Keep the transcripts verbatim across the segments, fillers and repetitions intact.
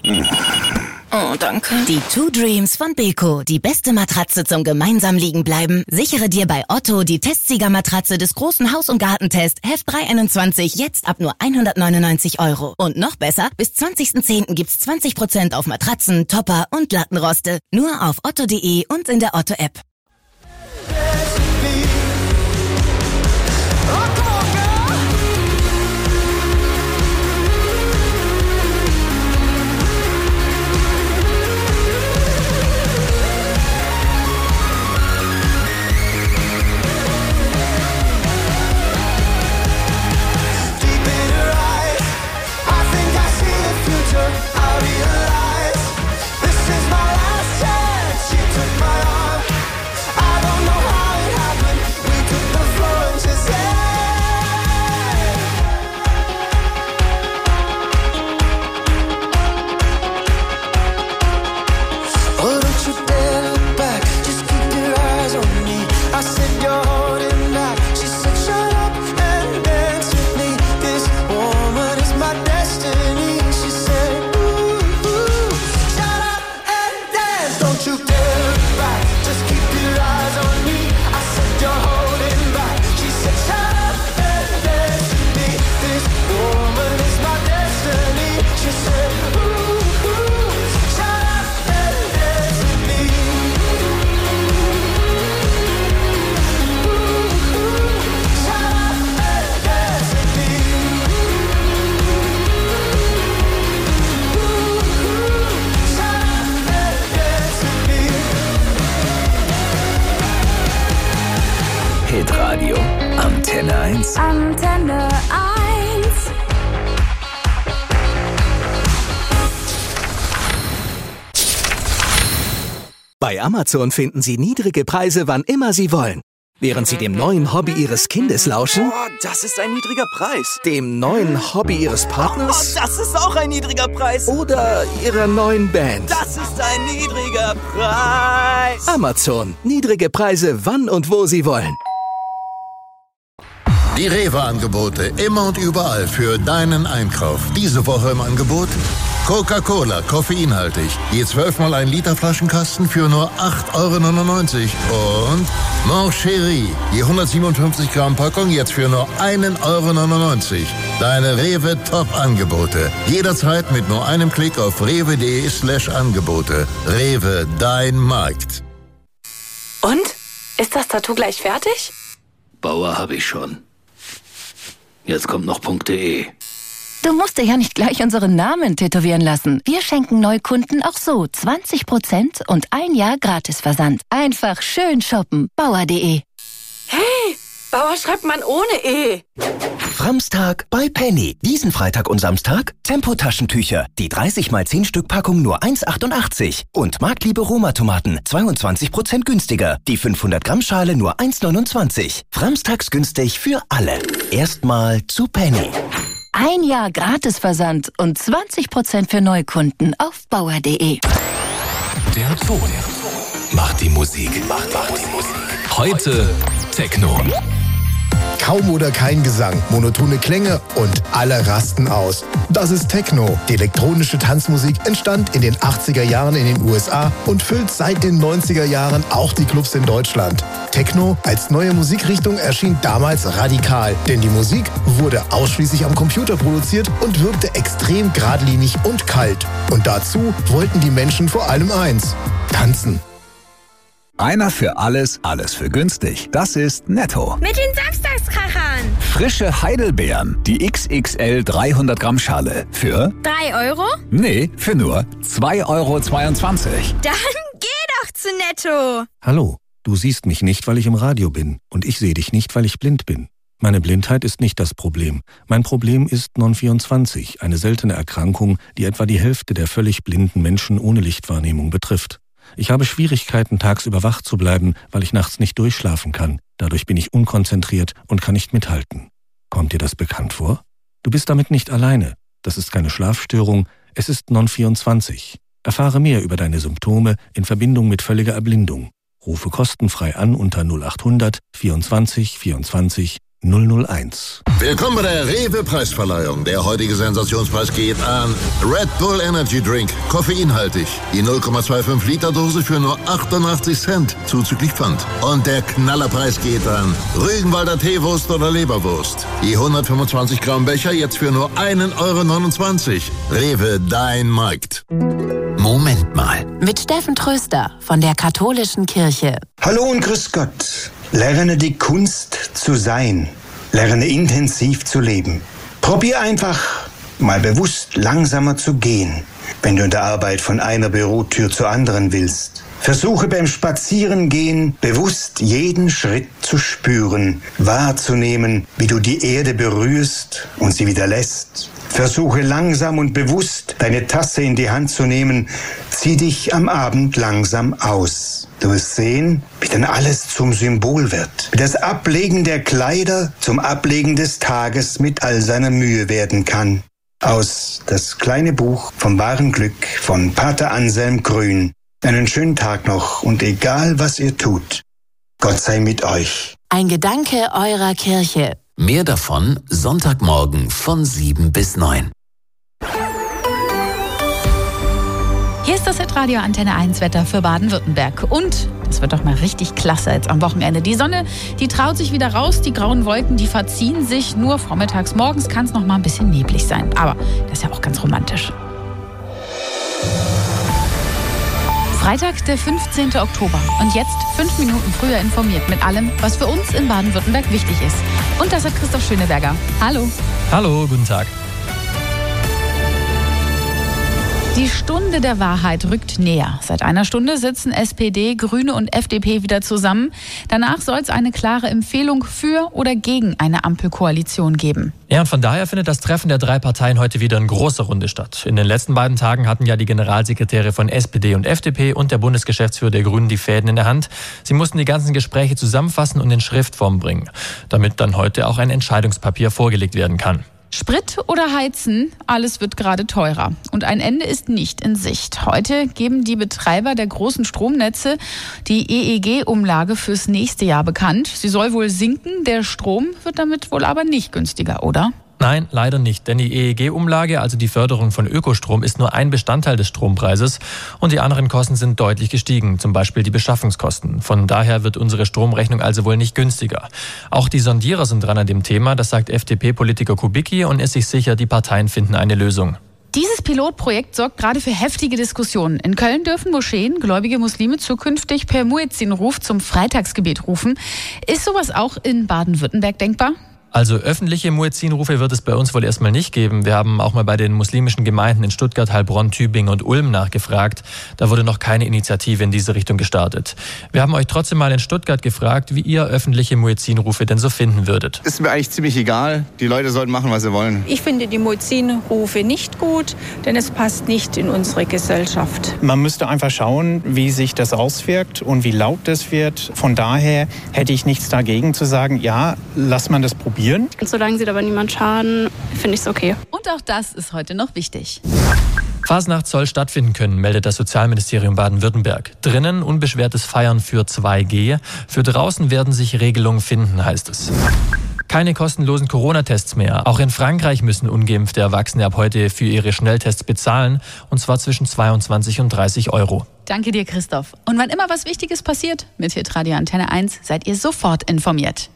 Oh, danke. Die Two Dreams von Beko. Die beste Matratze zum gemeinsam liegen bleiben. Sichere dir bei Otto die Testsiegermatratze des großen Haus- und Gartentest Heft drei einundzwanzig jetzt ab nur hundertneunundneunzig Euro. Und noch besser, bis zwanzigsten zehnten gibt's zwanzig Prozent auf Matratzen, Topper und Lattenroste. Nur auf otto punkt de und in der Otto-App. Hitradio Antenne eins. Antenne eins. Bei Amazon finden Sie niedrige Preise, wann immer Sie wollen. Während Sie dem neuen Hobby Ihres Kindes lauschen, Oh, das ist ein niedriger Preis. dem neuen Hobby Ihres Partners Oh, das ist auch ein niedriger Preis. oder Ihrer neuen Band. Das ist ein niedriger Preis. Amazon. Niedrige Preise, wann und wo Sie wollen. Die Rewe-Angebote immer und überall für deinen Einkauf. Diese Woche im Angebot Coca-Cola, koffeinhaltig. Je zwölf mal ein Liter Flaschenkasten für nur acht Euro neunundneunzig. Und Moncherie, je hundertsiebenundfünfzig Gramm Packung jetzt für nur ein Euro neunundneunzig. Deine Rewe Top-Angebote. Jederzeit mit nur einem Klick auf rewe.de slash Angebote. Rewe, dein Markt. Und? Ist das Tattoo gleich fertig? Bauer habe ich schon. Jetzt kommt noch .de. Du musst dir ja nicht gleich unseren Namen tätowieren lassen. Wir schenken Neukunden auch so zwanzig Prozent und ein Jahr Gratisversand. Einfach schön shoppen. Bauer punkt de. Hey, Bauer schreibt man ohne E. Framstag bei Penny. Diesen Freitag und Samstag Tempo-Taschentücher. Die dreißig mal zehn Stück Packung nur eins achtundachtzig. Und Marktliebe Roma-Tomaten zweiundzwanzig Prozent günstiger. Die fünfhundert Gramm Schale nur eins neunundzwanzig. Framstags günstig für alle. Erstmal zu Penny. Ein Jahr Gratisversand und zwanzig Prozent für Neukunden auf Bauer punkt de. Der Ton macht die Musik. Macht, macht die Musik. Heute Techno. Kaum oder kein Gesang, monotone Klänge und alle rasten aus. Das ist Techno. Die elektronische Tanzmusik entstand in den achtziger Jahren in den U S A und füllt seit den neunziger Jahren auch die Clubs in Deutschland. Techno als neue Musikrichtung erschien damals radikal, denn die Musik wurde ausschließlich am Computer produziert und wirkte extrem geradlinig und kalt. Und dazu wollten die Menschen vor allem eins: tanzen. Einer für alles, alles für günstig. Das ist Netto. Mit den Samstagskrachern. Frische Heidelbeeren, die X X L dreihundert Gramm Schale. Für? drei Euro? Nee, für nur zwei Euro zweiundzwanzig. Dann geh doch zu Netto. Hallo, du siehst mich nicht, weil ich im Radio bin. Und ich sehe dich nicht, weil ich blind bin. Meine Blindheit ist nicht das Problem. Mein Problem ist Non vierundzwanzig, eine seltene Erkrankung, die etwa die Hälfte der völlig blinden Menschen ohne Lichtwahrnehmung betrifft. Ich habe Schwierigkeiten, tagsüber wach zu bleiben, weil ich nachts nicht durchschlafen kann. Dadurch bin ich unkonzentriert und kann nicht mithalten. Kommt dir das bekannt vor? Du bist damit nicht alleine. Das ist keine Schlafstörung, es ist Non vierundzwanzig. Erfahre mehr über deine Symptome in Verbindung mit völliger Erblindung. Rufe kostenfrei an unter null achthundert vierundzwanzig vierundzwanzig null null eins. Willkommen bei der Rewe-Preisverleihung. Der heutige Sensationspreis geht an Red Bull Energy Drink, koffeinhaltig. Die null Komma fünfundzwanzig Liter Dose für nur achtundachtzig Cent, zuzüglich Pfand. Und der Knallerpreis geht an Rügenwalder Teewurst oder Leberwurst. Die hundertfünfundzwanzig Gramm Becher jetzt für nur einen Euro neunundzwanzig. Rewe, dein Markt. Moment mal. Mit Steffen Tröster von der Katholischen Kirche. Hallo und grüß Gott. Lerne die Kunst zu sein. Lerne intensiv zu leben. Probier einfach mal bewusst langsamer zu gehen, wenn du in der Arbeit von einer Bürotür zur anderen willst. Versuche beim Spazierengehen bewusst jeden Schritt zu spüren, wahrzunehmen, wie du die Erde berührst und sie wieder lässt. Versuche langsam und bewusst deine Tasse in die Hand zu nehmen. Zieh dich am Abend langsam aus. Du wirst sehen, wie dann alles zum Symbol wird. Wie das Ablegen der Kleider zum Ablegen des Tages mit all seiner Mühe werden kann. Aus Das kleine Buch vom wahren Glück von Pater Anselm Grün. Einen schönen Tag noch und egal was ihr tut, Gott sei mit euch. Ein Gedanke eurer Kirche. Mehr davon Sonntagmorgen von sieben bis neun. Hier ist das Hitradio Antenne eins Wetter für Baden-Württemberg. Und das wird doch mal richtig klasse jetzt am Wochenende. Die Sonne, die traut sich wieder raus. Die grauen Wolken, die verziehen sich. Nur vormittags, morgens kann es noch mal ein bisschen neblig sein. Aber das ist ja auch ganz romantisch. Freitag, der fünfzehnten Oktober. Und jetzt fünf Minuten früher informiert mit allem, was für uns in Baden-Württemberg wichtig ist. Und das hat Christoph Schöneberger. Hallo. Hallo, guten Tag. Die Stunde der Wahrheit rückt näher. Seit einer Stunde sitzen S P D, Grüne und F D P wieder zusammen. Danach soll es eine klare Empfehlung für oder gegen eine Ampelkoalition geben. Ja, und von daher findet das Treffen der drei Parteien heute wieder in großer Runde statt. In den letzten beiden Tagen hatten ja die Generalsekretäre von S P D und F D P und der Bundesgeschäftsführer der Grünen die Fäden in der Hand. Sie mussten die ganzen Gespräche zusammenfassen und in Schriftform bringen, damit dann heute auch ein Entscheidungspapier vorgelegt werden kann. Sprit oder Heizen, alles wird gerade teurer. Und ein Ende ist nicht in Sicht. Heute geben die Betreiber der großen Stromnetze die E E G-Umlage fürs nächste Jahr bekannt. Sie soll wohl sinken, der Strom wird damit wohl aber nicht günstiger, oder? Nein, leider nicht, denn die E E G-Umlage, also die Förderung von Ökostrom, ist nur ein Bestandteil des Strompreises und die anderen Kosten sind deutlich gestiegen, zum Beispiel die Beschaffungskosten. Von daher wird unsere Stromrechnung also wohl nicht günstiger. Auch die Sondierer sind dran an dem Thema, das sagt F D P-Politiker Kubicki und ist sich sicher, die Parteien finden eine Lösung. Dieses Pilotprojekt sorgt gerade für heftige Diskussionen. In Köln dürfen Moscheen gläubige Muslime zukünftig per Muezzinruf zum Freitagsgebet rufen. Ist sowas auch in Baden-Württemberg denkbar? Also öffentliche Muezzinrufe wird es bei uns wohl erstmal nicht geben. Wir haben auch mal bei den muslimischen Gemeinden in Stuttgart, Heilbronn, Tübingen und Ulm nachgefragt. Da wurde noch keine Initiative in diese Richtung gestartet. Wir haben euch trotzdem mal in Stuttgart gefragt, wie ihr öffentliche Muezzinrufe denn so finden würdet. Ist mir eigentlich ziemlich egal. Die Leute sollten machen, was sie wollen. Ich finde die Muezzinrufe nicht gut, denn es passt nicht in unsere Gesellschaft. Man müsste einfach schauen, wie sich das auswirkt und wie laut das wird. Von daher hätte ich nichts dagegen zu sagen, ja, lass man das probieren. Solange sie aber niemand schaden, finde ich es okay. Und auch das ist heute noch wichtig. Fasnacht soll stattfinden können, meldet das Sozialministerium Baden-Württemberg. Drinnen unbeschwertes Feiern für zwei G. Für draußen werden sich Regelungen finden, heißt es. Keine kostenlosen Corona-Tests mehr. Auch in Frankreich müssen ungeimpfte Erwachsene ab heute für ihre Schnelltests bezahlen. Und zwar zwischen zweiundzwanzig und dreißig Euro. Danke dir, Christoph. Und wann immer was Wichtiges passiert, mit Hitradio Antenne eins seid ihr sofort informiert.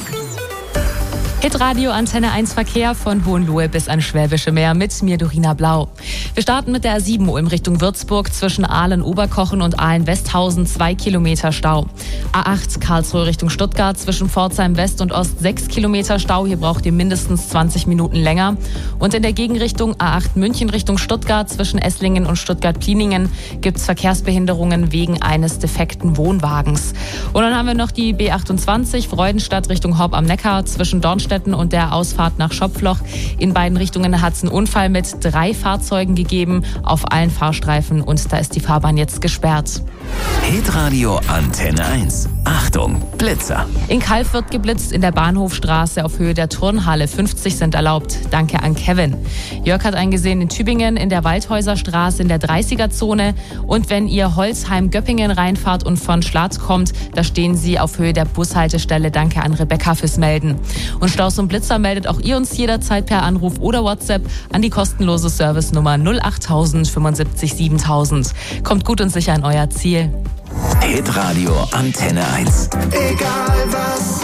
Hitradio Antenne eins Verkehr von Hohenlohe bis ans Schwäbische Meer mit mir, Dorina Blau. Wir starten mit der A sieben in Richtung Würzburg zwischen Aalen-Oberkochen und Aalen-Westhausen, zwei Kilometer Stau. A acht Karlsruhe Richtung Stuttgart zwischen Pforzheim West und Ost, sechs Kilometer Stau. Hier braucht ihr mindestens zwanzig Minuten länger. Und in der Gegenrichtung A acht München Richtung Stuttgart zwischen Esslingen und Stuttgart-Pliningen gibt es Verkehrsbehinderungen wegen eines defekten Wohnwagens. Und dann haben wir noch die B achtundzwanzig Freudenstadt Richtung Horb am Neckar zwischen Dornstein Brandstätten und der Ausfahrt nach Schopfloch. In beiden Richtungen hat es einen Unfall mit drei Fahrzeugen gegeben auf allen Fahrstreifen und da ist die Fahrbahn jetzt gesperrt. Hitradio Antenne eins. Achtung, Blitzer. In Calw wird geblitzt, in der Bahnhofstraße auf Höhe der Turnhalle. fünfzig sind erlaubt. Danke an Kevin. Jörg hat eingesehen in Tübingen, in der Waldhäuserstraße, in der dreißiger-Zone. Und wenn ihr Holzheim-Göppingen reinfahrt und von Schlatt kommt, da stehen sie auf Höhe der Bushaltestelle. Danke an Rebecca fürs Melden. Und Staus und Blitzer meldet auch ihr uns jederzeit per Anruf oder WhatsApp an die kostenlose Servicenummer null achttausend fünfundsiebzig siebentausend. Kommt gut und sicher an euer Ziel. Hitradio Antenne eins. Egal was